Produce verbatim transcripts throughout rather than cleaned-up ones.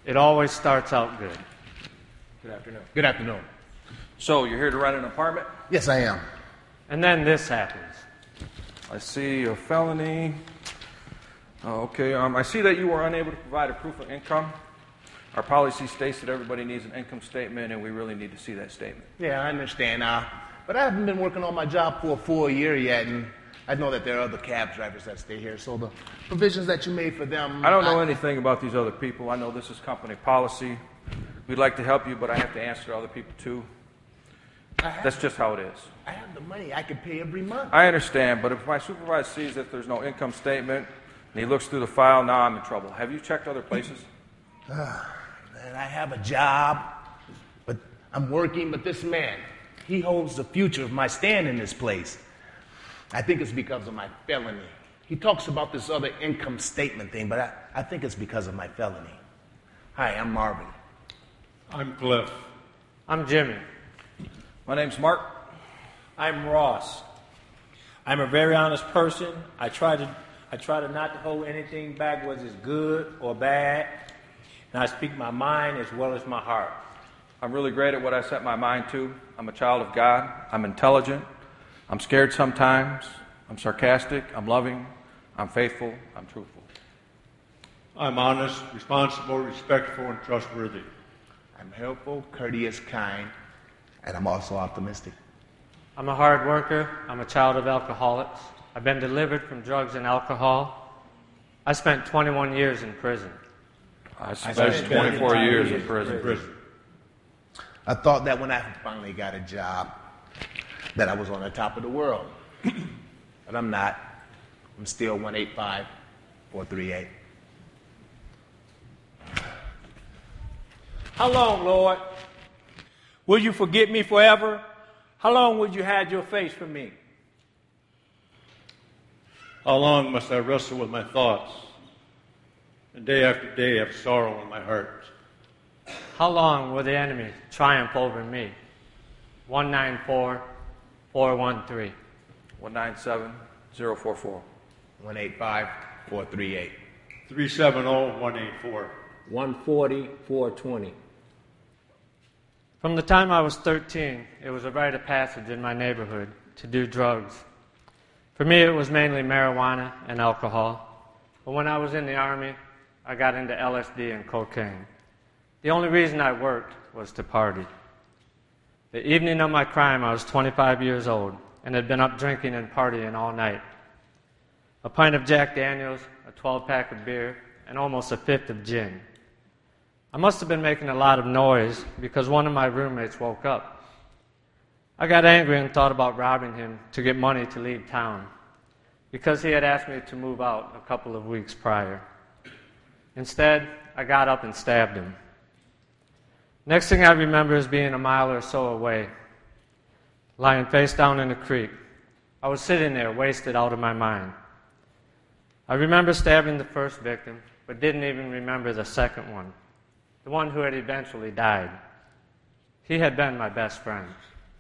It always starts out good. Good afternoon. Good afternoon. So, you're here to rent an apartment? Yes, I am. And then this happens. I see a felony. Oh, okay, um, I see that you were unable to provide a proof of income. Our policy states that everybody needs an income statement, and we really need to see that statement. Yeah, I understand. Uh, but I haven't been working on my job for a full year yet, and I know that there are other cab drivers that stay here, so the provisions that you made for them... I don't know I, anything about these other people. I know this is company policy. We'd like to help you, but I have to answer other people, too. have, That's just how it is. I have the money. I can pay every month. I understand, but if my supervisor sees that there's no income statement, and he looks through the file, now I'm in trouble. Have you checked other places? Uh, and I have a job, but I'm working, but this man, he holds the future of my stand in this place. I think it's because of my felony. He talks about this other income statement thing, but I, I think it's because of my felony. Hi, I'm Marvin. I'm Cliff. I'm Jimmy. My name's Mark. I'm Ross. I'm a very honest person. I try to I try to not to hold anything back, whether it's good or bad. And I speak my mind as well as my heart. I'm really great at what I set my mind to. I'm a child of God. I'm intelligent. I'm scared sometimes. I'm sarcastic. I'm loving. I'm faithful. I'm truthful. I'm honest, responsible, respectful, and trustworthy. I'm helpful, courteous, kind, and I'm also optimistic. I'm a hard worker. I'm a child of alcoholics. I've been delivered from drugs and alcohol. I spent twenty-one years in prison. I spent twenty-four years in prison. prison. I thought that when I finally got a job, that I was on the top of the world. But I'm not. I'm still one eight five, four three eight. How long, Lord? Will you forget me forever? How long will you hide your face from me? How long must I wrestle with my thoughts, and day after day have sorrow in my heart? How long will the enemy triumph over me? one nine four, four one three. one nine seven, zero four four. one eight five, four three eight. three seven zero, one eight four. one forty, four twenty. From the time I was thirteen, it was a rite of passage in my neighborhood to do drugs. For me, it was mainly marijuana and alcohol. But when I was in the Army, I got into L S D and cocaine. The only reason I worked was to party. The evening of my crime, I was twenty-five years old and had been up drinking and partying all night. A pint of Jack Daniels, a twelve-pack of beer, and almost a fifth of gin. I must have been making a lot of noise because one of my roommates woke up. I got angry and thought about robbing him to get money to leave town because he had asked me to move out a couple of weeks prior. Instead, I got up and stabbed him. Next thing I remember is being a mile or so away, lying face down in a creek. I was sitting there, wasted out of my mind. I remember stabbing the first victim, but didn't even remember the second one, the one who had eventually died. He had been my best friend.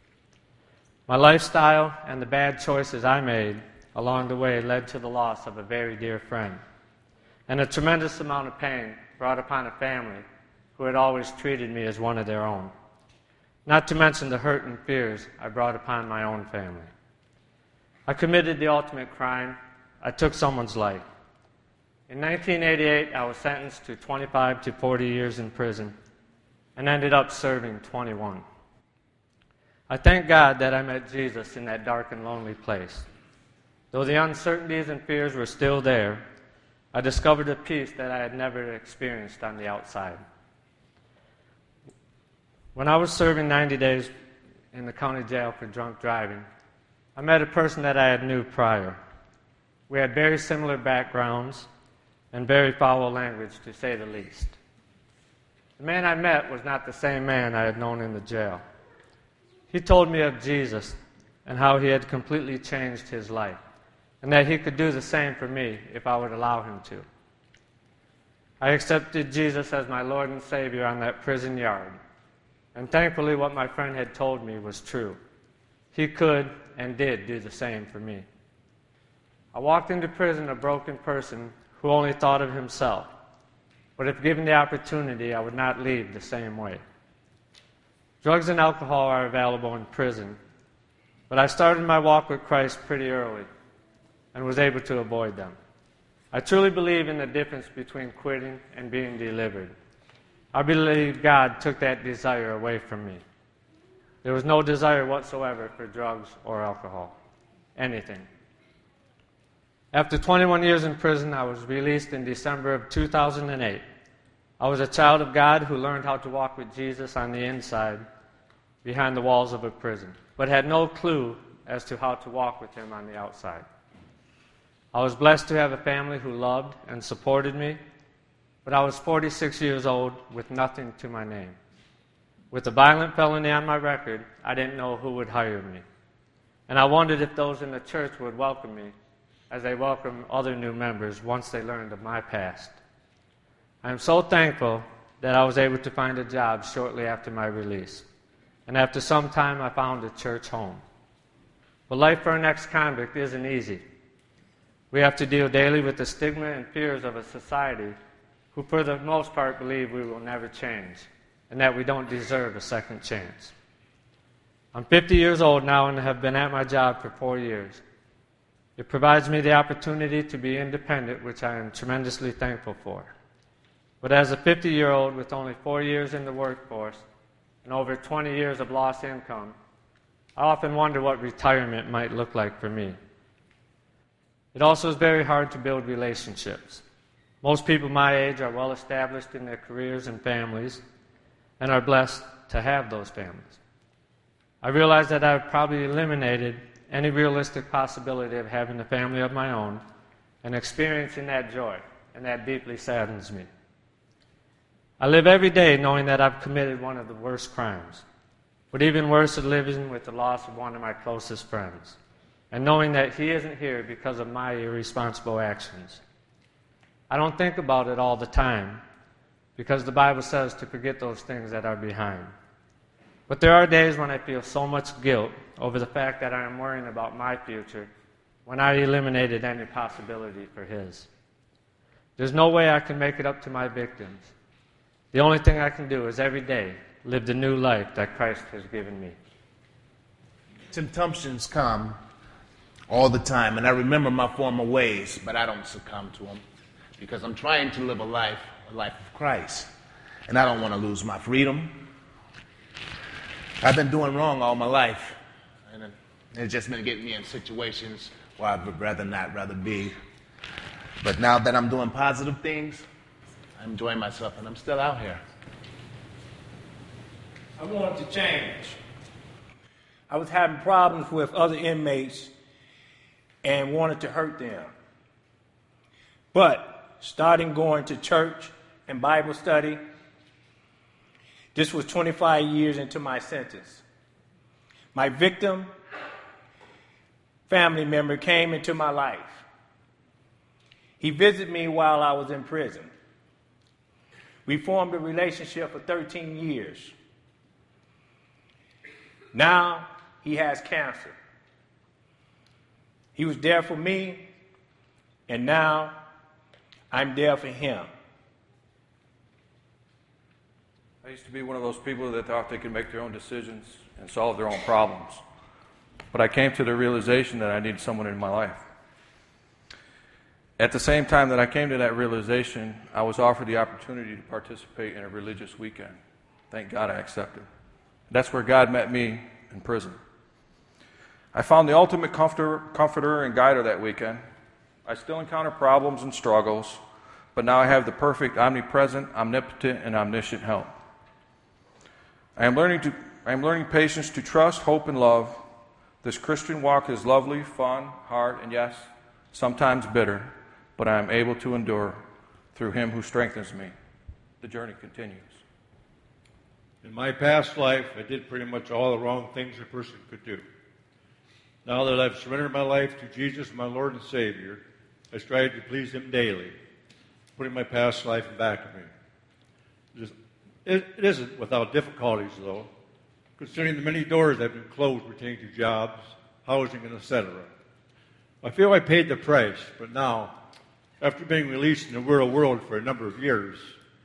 My lifestyle and the bad choices I made along the way led to the loss of a very dear friend, and a tremendous amount of pain brought upon a family who had always treated me as one of their own, not to mention the hurt and fears I brought upon my own family. I committed the ultimate crime. I took someone's life. In nineteen eighty-eight, I was sentenced to twenty-five to forty years in prison and ended up serving twenty-one. I thank God that I met Jesus in that dark and lonely place. Though the uncertainties and fears were still there, I discovered a peace that I had never experienced on the outside. When I was serving ninety days in the county jail for drunk driving, I met a person that I had knew prior. We had very similar backgrounds and very foul language, to say the least. The man I met was not the same man I had known in the jail. He told me of Jesus and how he had completely changed his life, and that he could do the same for me if I would allow him to. I accepted Jesus as my Lord and Savior on that prison yard, and thankfully what my friend had told me was true. He could and did do the same for me. I walked into prison a broken person who only thought of himself. but if given the opportunity, I would not leave the same way. Drugs and alcohol are available in prison, but I started my walk with Christ pretty early and was able to avoid them. I truly believe in the difference between quitting and being delivered. I believe God took that desire away from me. There was no desire whatsoever for drugs or alcohol, anything. After twenty-one years in prison, I was released in December of two thousand eight. I was a child of God who learned how to walk with Jesus on the inside, behind the walls of a prison, but had no clue as to how to walk with Him on the outside. I was blessed to have a family who loved and supported me, but I was forty-six years old with nothing to my name. With a violent felony on my record, I didn't know who would hire me. And I wondered if those in the church would welcome me as they welcome other new members once they learned of my past. I am so thankful that I was able to find a job shortly after my release. And after some time, I found a church home. But life for an ex-convict isn't easy. We have to deal daily with the stigma and fears of a society who for the most part believe we will never change and that we don't deserve a second chance. I'm fifty years old now and have been at my job for four years. It provides me the opportunity to be independent, which I am tremendously thankful for. But as a fifty-year-old with only four years in the workforce and over twenty years of lost income, I often wonder what retirement might look like for me. It also is very hard to build relationships. Most people my age are well established in their careers and families and are blessed to have those families. I realize that I've probably eliminated any realistic possibility of having a family of my own and experiencing that joy, and that deeply saddens me. I live every day knowing that I've committed one of the worst crimes, but even worse is living with the loss of one of my closest friends, and knowing that he isn't here because of my irresponsible actions. I don't think about it all the time, because the Bible says to forget those things that are behind. But there are days when I feel so much guilt over the fact that I am worrying about my future when I eliminated any possibility for his. There's no way I can make it up to my victims. The only thing I can do is every day live the new life that Christ has given me. Temptations come all the time, and I remember my former ways, but I don't succumb to them because I'm trying to live a life, a life of Christ, and I don't want to lose my freedom. I've been doing wrong all my life, and it's just been getting me in situations where I would rather not rather be. But now that I'm doing positive things, I'm enjoying myself, and I'm still out here. I wanted to change. I was having problems with other inmates and wanted to hurt them. But starting going to church and Bible study, this was twenty-five years into my sentence. My victim family member came into my life. He visited me while I was in prison. We formed a relationship for thirteen years. Now he has cancer. He was there for me, and now I'm there for him. I used to be one of those people that thought they could make their own decisions and solve their own problems. But I came to the realization that I needed someone in my life. At the same time that I came to that realization, I was offered the opportunity to participate in a religious weekend. Thank God I accepted. That's where God met me, in prison. I found the ultimate comforter, comforter and guider that weekend. I still encounter problems and struggles, but now I have the perfect, omnipresent, omnipotent, and omniscient help. I am learning to I am learning patience to trust, hope, and love. This Christian walk is lovely, fun, hard, and yes, sometimes bitter, but I am able to endure through Him who strengthens me. The journey continues. In my past life, I did pretty much all the wrong things a person could do. Now that I've surrendered my life to Jesus, my Lord and Savior, I strive to please Him daily, putting my past life back of me. It, is, it, it isn't without difficulties, though, considering the many doors that have been closed pertaining to jobs, housing, and et cetera. I feel I paid the price, but now, after being released in the real world for a number of years,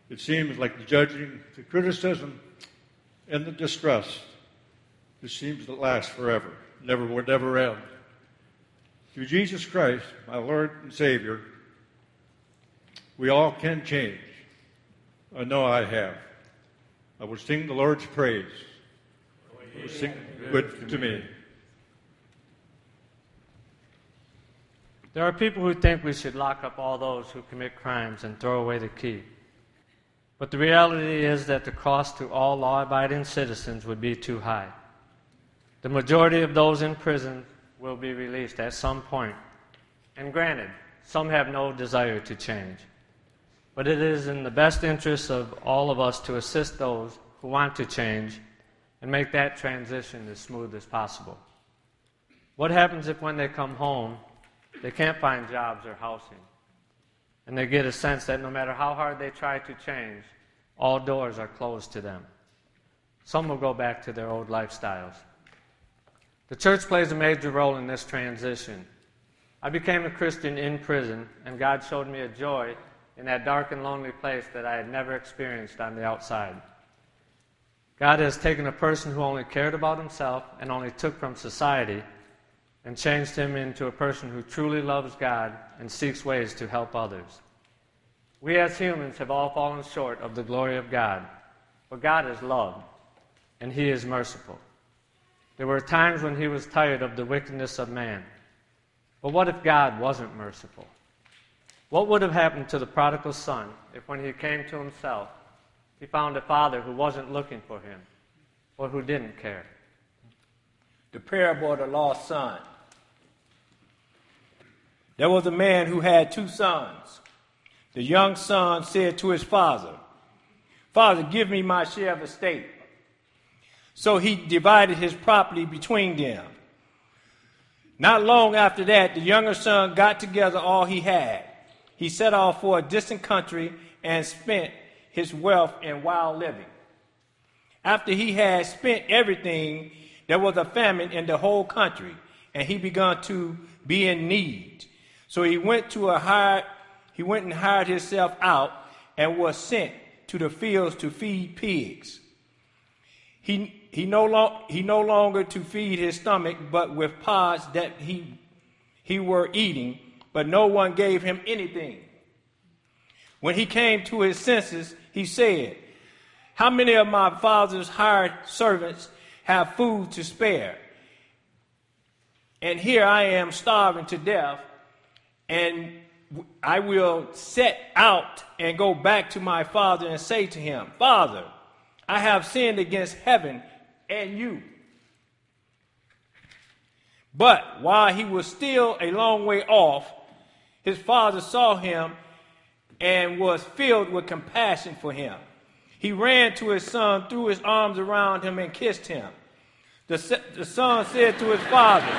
It seems like the judging, the criticism, and the distress, it seems to last forever, never will never end. Through Jesus Christ, my Lord and Savior, we all can change. I know I have. I will sing the Lord's praise. I will sing good to me. There are people who think we should lock up all those who commit crimes and throw away the key. But the reality is that the cost to all law-abiding citizens would be too high. The majority of those in prison will be released at some point. And granted, some have no desire to change. But it is in the best interest of all of us to assist those who want to change and make that transition as smooth as possible. What happens if when they come home, they can't find jobs or housing, and they get a sense that no matter how hard they try to change, all doors are closed to them? Some will go back to their old lifestyles. The church plays a major role in this transition. I became a Christian in prison, and God showed me a joy in that dark and lonely place that I had never experienced on the outside. God has taken a person who only cared about himself and only took from society and changed him into a person who truly loves God and seeks ways to help others. We as humans have all fallen short of the glory of God, but God is love, and He is merciful. There were times when He was tired of the wickedness of man. But what if God wasn't merciful? What would have happened to the prodigal son if when he came to himself, he found a father who wasn't looking for him or who didn't care? The parable of the lost son. There was a man who had two sons. The young son said to his father, "Father, give me my share of the estate." So he divided his property between them. Not long after that, the younger son got together all he had. He set off for a distant country and spent his wealth in wild living. After he had spent everything, there was a famine in the whole country, and he began to be in need. So he went to a hired, he went and hired himself out and was sent to the fields to feed pigs. He he no long he no longer to feed his stomach, but with pods that he he were eating, but no one gave him anything. When he came to his senses, he said, "How many of my father's hired servants have food to spare? And here I am starving to death, and I will set out and go back to my father and say to him, 'Father, I have sinned against heaven and you.' But while he was still a long way off, his father saw him and was filled with compassion for him. He ran to his son, threw his arms around him, and kissed him. The, the son said to his father,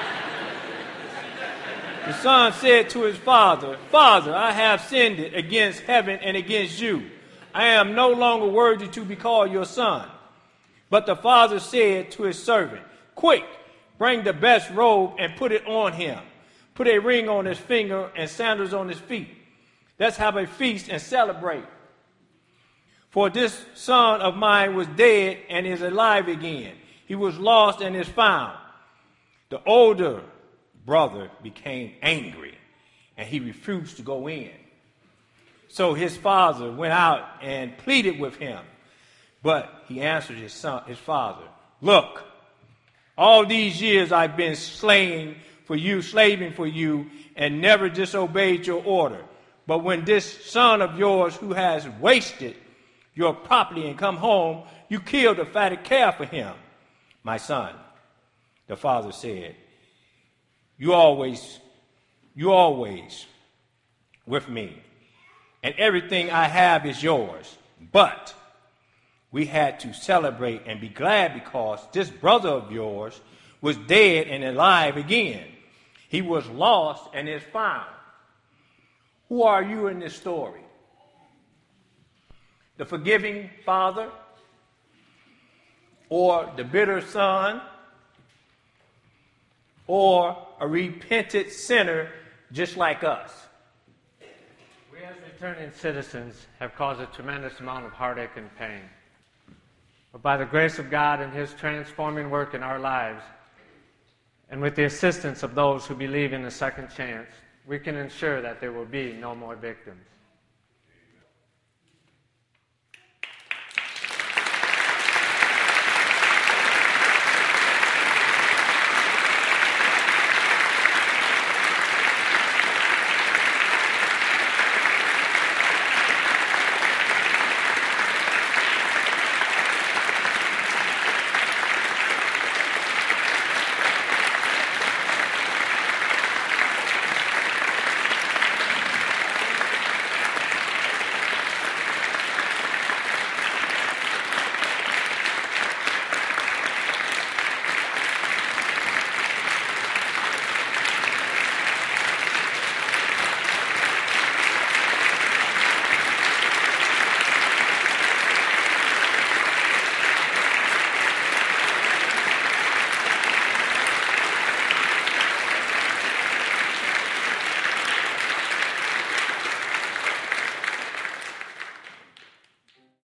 the son said to his father, 'Father, I have sinned against heaven and against you. I am no longer worthy to be called your son.' But the father said to his servant, 'Quick, bring the best robe and put it on him. Put a ring on his finger and sandals on his feet. Let's have a feast and celebrate. For this son of mine was dead and is alive again. He was lost and is found.' The older brother became angry, and he refused to go in. So his father went out and pleaded with him. But he answered his son, his father, 'Look, all these years I've been slaying for you, slaving for you, and never disobeyed your order. But when this son of yours who has wasted your property and come home, you killed a fatted calf for him.' 'My son,' the father said, you always, you always with me, and everything I have is yours. But we had to celebrate and be glad because this brother of yours was dead and alive again. He was lost and is found.' Who are you in this story? The forgiving father, or the bitter son, or a repentant sinner just like us?" We as returning citizens have caused a tremendous amount of heartache and pain. But by the grace of God and His transforming work in our lives, and with the assistance of those who believe in a second chance, we can ensure that there will be no more victims.